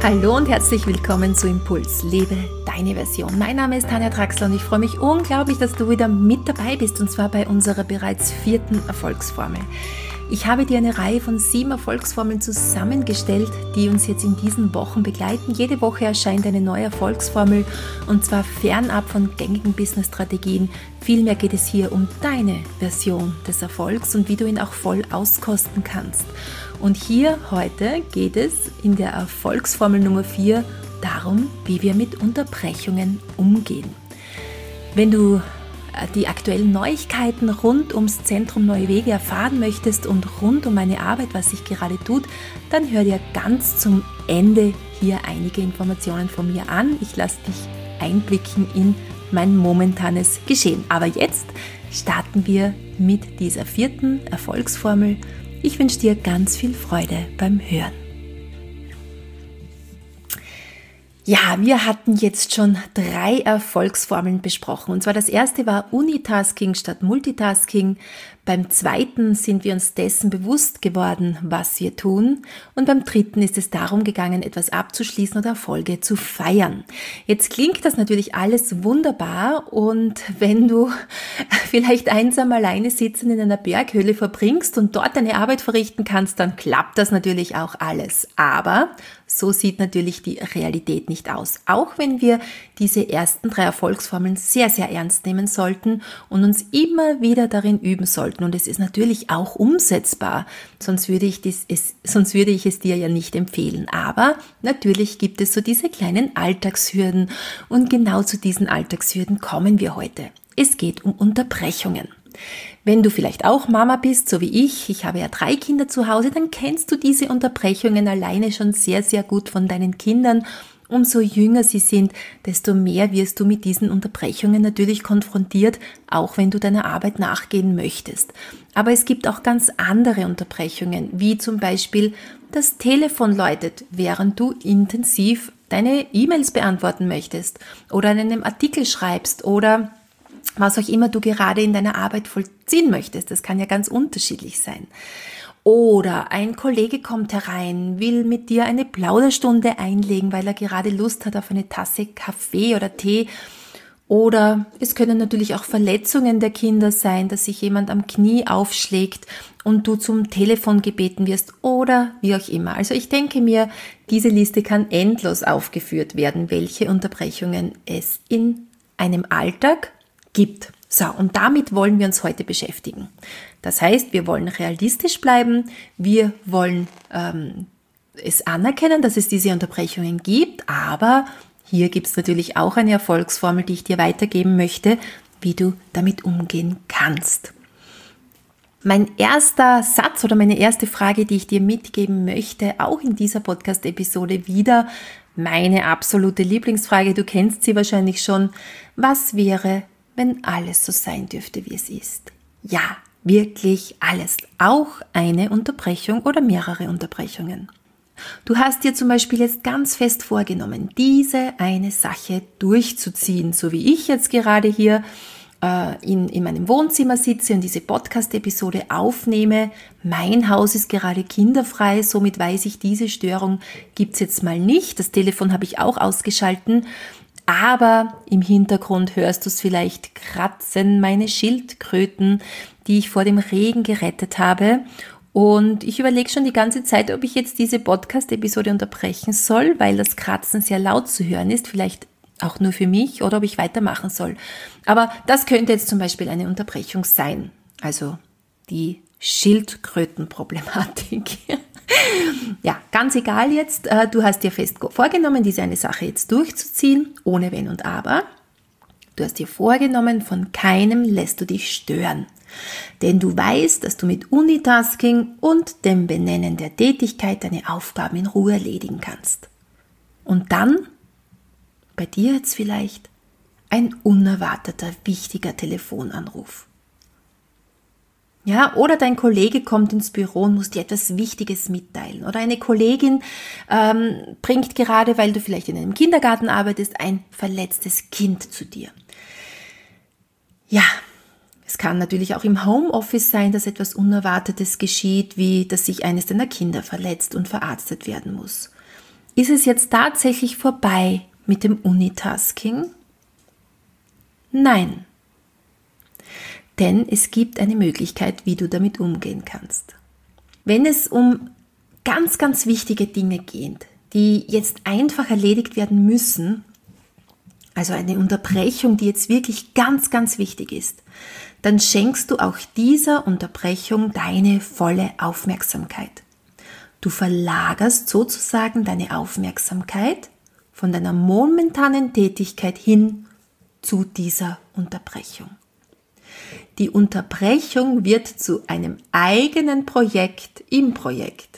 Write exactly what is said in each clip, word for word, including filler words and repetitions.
Hallo und herzlich willkommen zu Impuls, lebe deine Version. Mein Name ist Tanja Traxler und ich freue mich unglaublich, dass du wieder mit dabei bist, und zwar bei unserer bereits vierten Erfolgsformel. Ich habe dir eine Reihe von sieben Erfolgsformeln zusammengestellt, die uns jetzt in diesen Wochen begleiten. Jede Woche erscheint eine neue Erfolgsformel, und zwar fernab von gängigen Business-Strategien. Vielmehr geht es hier um deine Version des Erfolgs und wie du ihn auch voll auskosten kannst. Und hier heute geht es in der Erfolgsformel Nummer vier darum, wie wir mit Unterbrechungen umgehen. Wenn du die aktuellen Neuigkeiten rund ums Zentrum Neue Wege erfahren möchtest und rund um meine Arbeit, was sich gerade tut, dann hör dir ganz zum Ende hier einige Informationen von mir an. Ich lasse dich einblicken in mein momentanes Geschehen. Aber jetzt starten wir mit dieser vierten Erfolgsformel. Ich wünsche dir ganz viel Freude beim Hören. Ja, wir hatten jetzt schon drei Erfolgsformeln besprochen. Und zwar das erste war Unitasking statt Multitasking. Beim zweiten sind wir uns dessen bewusst geworden, was wir tun. Und beim dritten ist es darum gegangen, etwas abzuschließen oder Erfolge zu feiern. Jetzt klingt das natürlich alles wunderbar, und wenn du vielleicht einsam alleine sitzend in einer Berghöhle verbringst und dort deine Arbeit verrichten kannst, dann klappt das natürlich auch alles. Aber so sieht natürlich die Realität nicht aus. Auch wenn wir diese ersten drei Erfolgsformeln sehr, sehr ernst nehmen sollten und uns immer wieder darin üben sollten. Und es ist natürlich auch umsetzbar, sonst würde ich, das, es, sonst würde ich es dir ja nicht empfehlen. Aber natürlich gibt es so diese kleinen Alltagshürden, und genau zu diesen Alltagshürden kommen wir heute. Es geht um Unterbrechungen. Wenn du vielleicht auch Mama bist, so wie ich, ich habe ja drei Kinder zu Hause, dann kennst du diese Unterbrechungen alleine schon sehr, sehr gut von deinen Kindern. Umso jünger sie sind, desto mehr wirst du mit diesen Unterbrechungen natürlich konfrontiert, auch wenn du deiner Arbeit nachgehen möchtest. Aber es gibt auch ganz andere Unterbrechungen, wie zum Beispiel das Telefon läutet, während du intensiv deine E-Mails beantworten möchtest oder einen Artikel schreibst oder was auch immer du gerade in deiner Arbeit vollziehen möchtest. Das kann ja ganz unterschiedlich sein. Oder ein Kollege kommt herein, will mit dir eine Plauderstunde einlegen, weil er gerade Lust hat auf eine Tasse Kaffee oder Tee. Oder es können natürlich auch Verletzungen der Kinder sein, dass sich jemand am Knie aufschlägt und du zum Telefon gebeten wirst oder wie auch immer. Also ich denke mir, diese Liste kann endlos aufgeführt werden, welche Unterbrechungen es in einem Alltag gibt. So, und damit wollen wir uns heute beschäftigen. Das heißt, wir wollen realistisch bleiben, wir wollen ähm, es anerkennen, dass es diese Unterbrechungen gibt, aber hier gibt es natürlich auch eine Erfolgsformel, die ich dir weitergeben möchte, wie du damit umgehen kannst. Mein erster Satz oder meine erste Frage, die ich dir mitgeben möchte, auch in dieser Podcast-Episode wieder meine absolute Lieblingsfrage, du kennst sie wahrscheinlich schon: Was wäre, wenn alles so sein dürfte, wie es ist? Ja, wirklich alles. Auch eine Unterbrechung oder mehrere Unterbrechungen. Du hast dir zum Beispiel jetzt ganz fest vorgenommen, diese eine Sache durchzuziehen, so wie ich jetzt gerade hier äh, in, in meinem Wohnzimmer sitze und diese Podcast-Episode aufnehme. Mein Haus ist gerade kinderfrei, somit weiß ich, diese Störung gibt's jetzt mal nicht. Das Telefon habe ich auch ausgeschalten. Aber im Hintergrund hörst du es vielleicht kratzen, meine Schildkröten, die ich vor dem Regen gerettet habe. Und ich überlege schon die ganze Zeit, ob ich jetzt diese Podcast-Episode unterbrechen soll, weil das Kratzen sehr laut zu hören ist, vielleicht auch nur für mich, oder ob ich weitermachen soll. Aber das könnte jetzt zum Beispiel eine Unterbrechung sein. Also die Schildkrötenproblematik. Ja, ganz egal jetzt, du hast dir fest vorgenommen, diese eine Sache jetzt durchzuziehen, ohne Wenn und Aber. Du hast dir vorgenommen, von keinem lässt du dich stören. Denn du weißt, dass du mit Unitasking und dem Benennen der Tätigkeit deine Aufgaben in Ruhe erledigen kannst. Und dann, bei dir jetzt vielleicht, ein unerwarteter, wichtiger Telefonanruf. Ja, oder dein Kollege kommt ins Büro und muss dir etwas Wichtiges mitteilen. Oder eine Kollegin ähm, bringt gerade, weil du vielleicht in einem Kindergarten arbeitest, ein verletztes Kind zu dir. Ja, es kann natürlich auch im Homeoffice sein, dass etwas Unerwartetes geschieht, wie dass sich eines deiner Kinder verletzt und verarztet werden muss. ist es jetzt tatsächlich vorbei mit dem Unitasking? Nein. Denn es gibt eine Möglichkeit, wie du damit umgehen kannst. Wenn es um ganz, ganz wichtige Dinge geht, die jetzt einfach erledigt werden müssen, also eine Unterbrechung, die jetzt wirklich ganz, ganz wichtig ist, dann schenkst du auch dieser Unterbrechung deine volle Aufmerksamkeit. Du verlagerst sozusagen deine Aufmerksamkeit von deiner momentanen Tätigkeit hin zu dieser Unterbrechung. Die Unterbrechung wird zu einem eigenen Projekt im Projekt.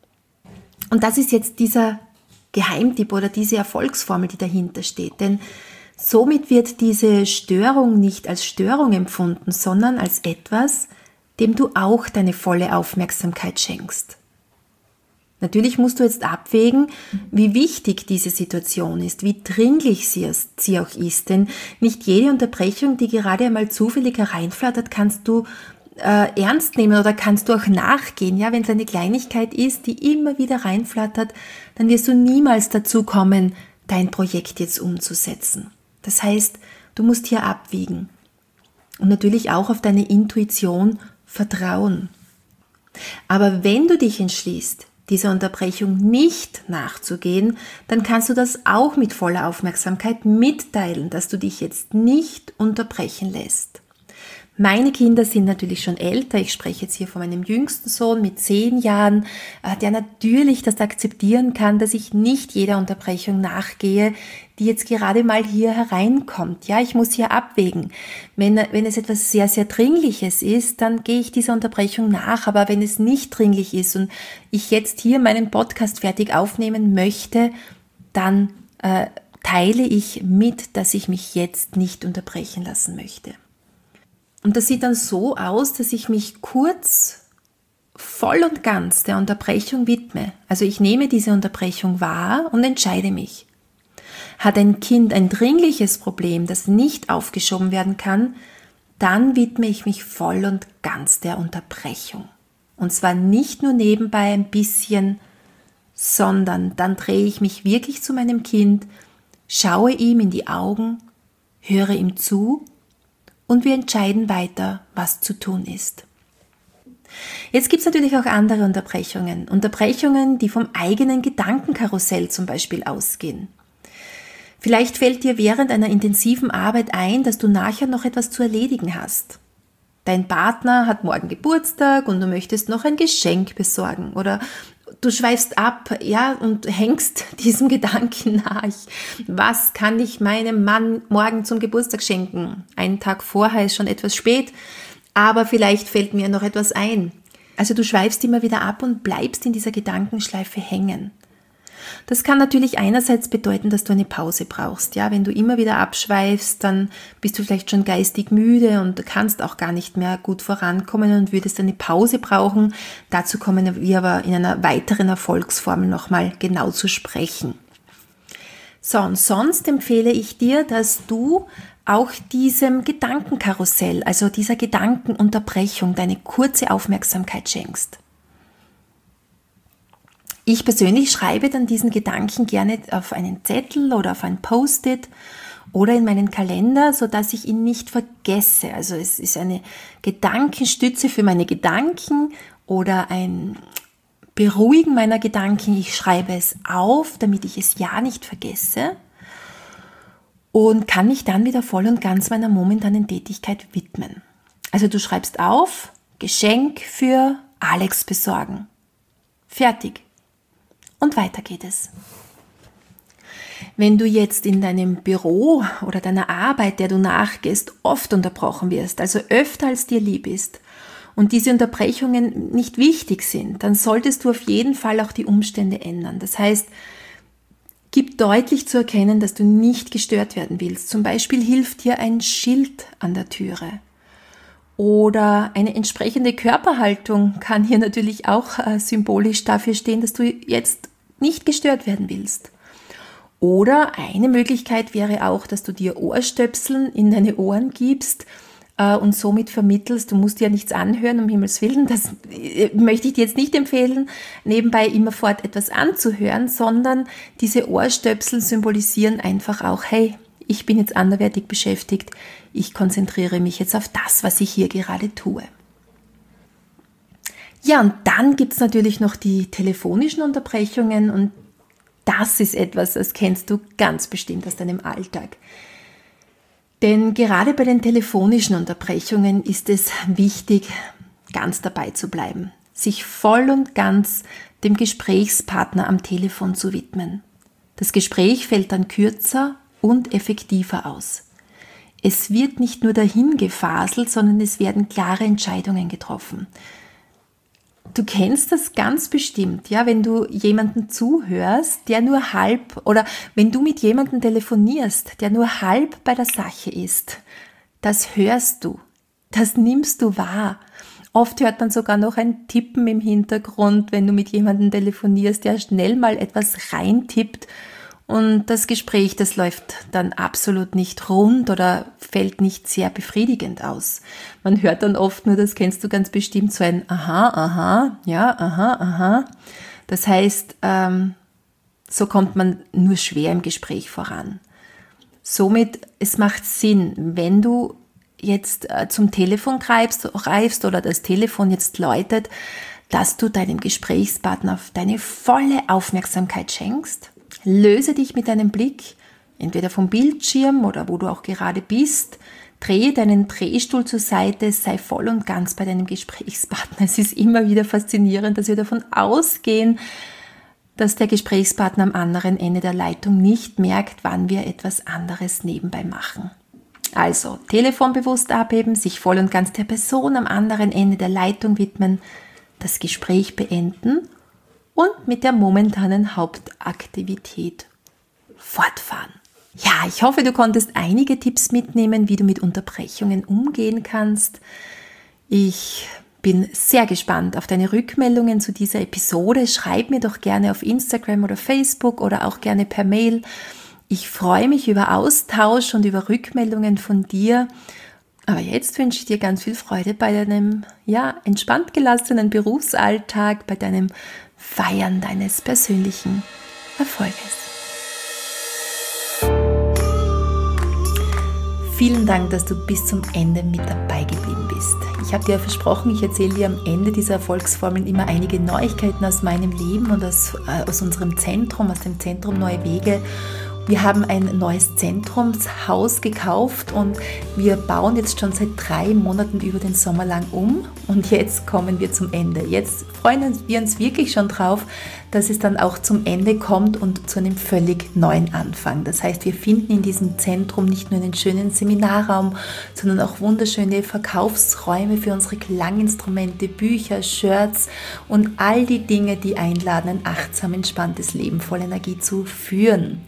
Und das ist jetzt dieser Geheimtipp oder diese Erfolgsformel, die dahinter steht. Denn somit wird diese Störung nicht als Störung empfunden, sondern als etwas, dem du auch deine volle Aufmerksamkeit schenkst. Natürlich musst du jetzt abwägen, wie wichtig diese Situation ist, wie dringlich sie, sie auch ist. Denn nicht jede Unterbrechung, die gerade einmal zufällig hereinflattert, kannst du äh, ernst nehmen oder kannst du auch nachgehen. Ja, wenn es eine Kleinigkeit ist, die immer wieder reinflattert, dann wirst du niemals dazu kommen, dein Projekt jetzt umzusetzen. Das heißt, du musst hier abwägen und natürlich auch auf deine Intuition vertrauen. Aber wenn du dich entschließt, dieser Unterbrechung nicht nachzugehen, dann kannst du das auch mit voller Aufmerksamkeit mitteilen, dass du dich jetzt nicht unterbrechen lässt. Meine Kinder sind natürlich schon älter. Ich spreche jetzt hier von meinem jüngsten Sohn mit zehn Jahren, der natürlich das akzeptieren kann, dass ich nicht jeder Unterbrechung nachgehe, die jetzt gerade mal hier hereinkommt. Ja, ich muss hier abwägen. Wenn, wenn es etwas sehr, sehr Dringliches ist, dann gehe ich dieser Unterbrechung nach. Aber wenn es nicht dringlich ist und ich jetzt hier meinen Podcast fertig aufnehmen möchte, dann äh, teile ich mit, dass ich mich jetzt nicht unterbrechen lassen möchte. Und das sieht dann so aus, dass ich mich kurz voll und ganz der Unterbrechung widme. Also ich nehme diese Unterbrechung wahr und entscheide mich. Hat ein Kind ein dringliches Problem, das nicht aufgeschoben werden kann, dann widme ich mich voll und ganz der Unterbrechung. Und zwar nicht nur nebenbei ein bisschen, sondern dann drehe ich mich wirklich zu meinem Kind, schaue ihm in die Augen, höre ihm zu und wir entscheiden weiter, was zu tun ist. Jetzt gibt es natürlich auch andere Unterbrechungen. Unterbrechungen, die vom eigenen Gedankenkarussell zum Beispiel ausgehen. Vielleicht fällt dir während einer intensiven Arbeit ein, dass du nachher noch etwas zu erledigen hast. Dein Partner hat morgen Geburtstag und du möchtest noch ein Geschenk besorgen oder du schweifst ab, ja, und hängst diesem Gedanken nach. Was kann ich meinem Mann morgen zum Geburtstag schenken? Einen Tag vorher ist schon etwas spät, aber vielleicht fällt mir noch etwas ein. Also du schweifst immer wieder ab und bleibst in dieser Gedankenschleife hängen. Das kann natürlich einerseits bedeuten, dass du eine Pause brauchst. Ja, wenn du immer wieder abschweifst, dann bist du vielleicht schon geistig müde und kannst auch gar nicht mehr gut vorankommen und würdest eine Pause brauchen. Dazu kommen wir aber in einer weiteren Erfolgsformel nochmal genau zu sprechen. So, und sonst empfehle ich dir, dass du auch diesem Gedankenkarussell, also dieser Gedankenunterbrechung, deine kurze Aufmerksamkeit schenkst. Ich persönlich schreibe dann diesen Gedanken gerne auf einen Zettel oder auf ein Post-it oder in meinen Kalender, sodass ich ihn nicht vergesse. Also es ist eine Gedankenstütze für meine Gedanken oder ein Beruhigen meiner Gedanken. Ich schreibe es auf, damit ich es ja nicht vergesse und kann mich dann wieder voll und ganz meiner momentanen Tätigkeit widmen. Also du schreibst auf, Geschenk für Alex besorgen. Fertig. Und weiter geht es. Wenn du jetzt in deinem Büro oder deiner Arbeit, der du nachgehst, oft unterbrochen wirst, also öfter als dir lieb ist und diese Unterbrechungen nicht wichtig sind, dann solltest du auf jeden Fall auch die Umstände ändern. Das heißt, gib deutlich zu erkennen, dass du nicht gestört werden willst. Zum Beispiel hilft dir ein Schild an der Türe. Oder eine entsprechende Körperhaltung kann hier natürlich auch äh, symbolisch dafür stehen, dass du jetzt nicht gestört werden willst. Oder eine Möglichkeit wäre auch, dass du dir Ohrstöpseln in deine Ohren gibst, und somit vermittelst, du musst dir ja nichts anhören, um Himmels Willen, das möchte ich dir jetzt nicht empfehlen, nebenbei immerfort etwas anzuhören, sondern diese Ohrstöpsel symbolisieren einfach auch, hey, ich bin jetzt anderweitig beschäftigt, ich konzentriere mich jetzt auf das, was ich hier gerade tue. Ja, und dann gibt es natürlich noch die telefonischen Unterbrechungen und das ist etwas, das kennst du ganz bestimmt aus deinem Alltag. Denn gerade bei den telefonischen Unterbrechungen ist es wichtig, ganz dabei zu bleiben, sich voll und ganz dem Gesprächspartner am Telefon zu widmen. Das Gespräch fällt dann kürzer und effektiver aus. Es wird nicht nur dahin gefaselt, sondern es werden klare Entscheidungen getroffen. Du kennst das ganz bestimmt, ja, wenn du jemanden zuhörst, der nur halb, oder wenn du mit jemandem telefonierst, der nur halb bei der Sache ist. Das hörst du, das nimmst du wahr. Oft hört man sogar noch ein Tippen im Hintergrund, wenn du mit jemandem telefonierst, der schnell mal etwas reintippt. Und das Gespräch, das läuft dann absolut nicht rund oder fällt nicht sehr befriedigend aus. Man hört dann oft nur, das kennst du ganz bestimmt, so ein Aha, aha, ja, aha, aha. Das heißt, ähm, so kommt man nur schwer im Gespräch voran. Somit, es macht Sinn, wenn du jetzt äh, zum Telefon greifst, greifst oder das Telefon jetzt läutet, dass du deinem Gesprächspartner deine volle Aufmerksamkeit schenkst. Löse dich mit deinem Blick, entweder vom Bildschirm oder wo du auch gerade bist, drehe deinen Drehstuhl zur Seite, sei voll und ganz bei deinem Gesprächspartner. Es ist immer wieder faszinierend, dass wir davon ausgehen, dass der Gesprächspartner am anderen Ende der Leitung nicht merkt, wann wir etwas anderes nebenbei machen. Also, Telefon bewusst abheben, sich voll und ganz der Person am anderen Ende der Leitung widmen, das Gespräch beenden und mit der momentanen Hauptaktivität fortfahren. Ja, ich hoffe, du konntest einige Tipps mitnehmen, wie du mit Unterbrechungen umgehen kannst. Ich bin sehr gespannt auf deine Rückmeldungen zu dieser Episode. Schreib mir doch gerne auf Instagram oder Facebook oder auch gerne per Mail. Ich freue mich über Austausch und über Rückmeldungen von dir. Aber jetzt wünsche ich dir ganz viel Freude bei deinem ja, entspannt gelassenen Berufsalltag, bei deinem Feiern deines persönlichen Erfolges. Vielen Dank, dass du bis zum Ende mit dabei geblieben bist. Ich habe dir versprochen, ich erzähle dir am Ende dieser Erfolgsformeln immer einige Neuigkeiten aus meinem Leben und aus, äh, aus unserem Zentrum, aus dem Zentrum Neue Wege. Wir haben ein neues Zentrumshaus gekauft und wir bauen jetzt schon seit drei Monaten über den Sommer lang um und jetzt kommen wir zum Ende. Jetzt freuen wir uns wirklich schon drauf, dass es dann auch zum Ende kommt und zu einem völlig neuen Anfang. Das heißt, wir finden in diesem Zentrum nicht nur einen schönen Seminarraum, sondern auch wunderschöne Verkaufsräume für unsere Klanginstrumente, Bücher, Shirts und all die Dinge, die einladen, ein achtsam, entspanntes Leben voll Energie zu führen.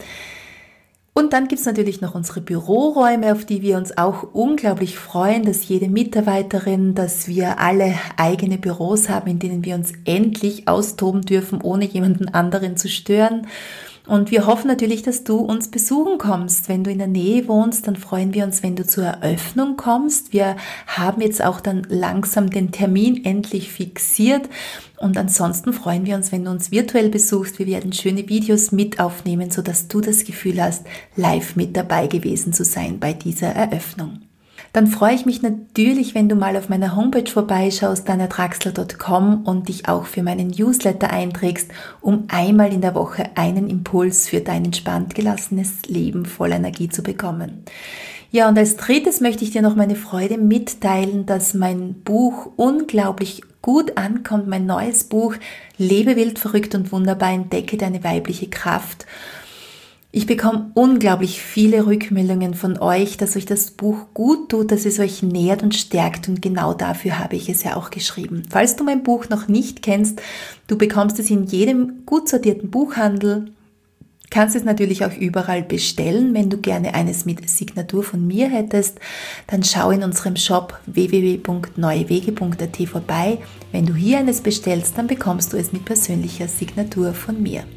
Und dann gibt es natürlich noch unsere Büroräume, auf die wir uns auch unglaublich freuen, dass jede Mitarbeiterin, dass wir alle eigene Büros haben, in denen wir uns endlich austoben dürfen, ohne jemanden anderen zu stören. Und wir hoffen natürlich, dass du uns besuchen kommst. Wenn du in der Nähe wohnst, dann freuen wir uns, wenn du zur Eröffnung kommst. Wir haben jetzt auch dann langsam den Termin endlich fixiert. Und ansonsten freuen wir uns, wenn du uns virtuell besuchst. Wir werden schöne Videos mit aufnehmen, sodass du das Gefühl hast, live mit dabei gewesen zu sein bei dieser Eröffnung. Dann freue ich mich natürlich, wenn du mal auf meiner Homepage vorbeischaust, dana draxler punkt com und dich auch für meinen Newsletter einträgst, um einmal in der Woche einen Impuls für dein entspannt gelassenes Leben voller Energie zu bekommen. Ja, und als drittes möchte ich dir noch meine Freude mitteilen, dass mein Buch unglaublich gut ankommt, mein neues Buch Lebe wild, verrückt und wunderbar, entdecke deine weibliche Kraft. Ich bekomme unglaublich viele Rückmeldungen von euch, dass euch das Buch gut tut, dass es euch nährt und stärkt und genau dafür habe ich es ja auch geschrieben. Falls du mein Buch noch nicht kennst, du bekommst es in jedem gut sortierten Buchhandel, kannst es natürlich auch überall bestellen. Wenn du gerne eines mit Signatur von mir hättest, dann schau in unserem Shop w w w punkt neuewege punkt a t vorbei. Wenn du hier eines bestellst, dann bekommst du es mit persönlicher Signatur von mir.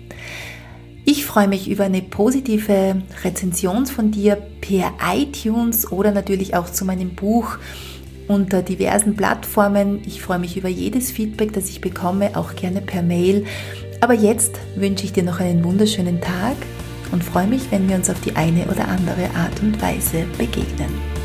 Ich freue mich über eine positive Rezension von dir per iTunes oder natürlich auch zu meinem Buch unter diversen Plattformen. Ich freue mich über jedes Feedback, das ich bekomme, auch gerne per Mail. Aber jetzt wünsche ich dir noch einen wunderschönen Tag und freue mich, wenn wir uns auf die eine oder andere Art und Weise begegnen.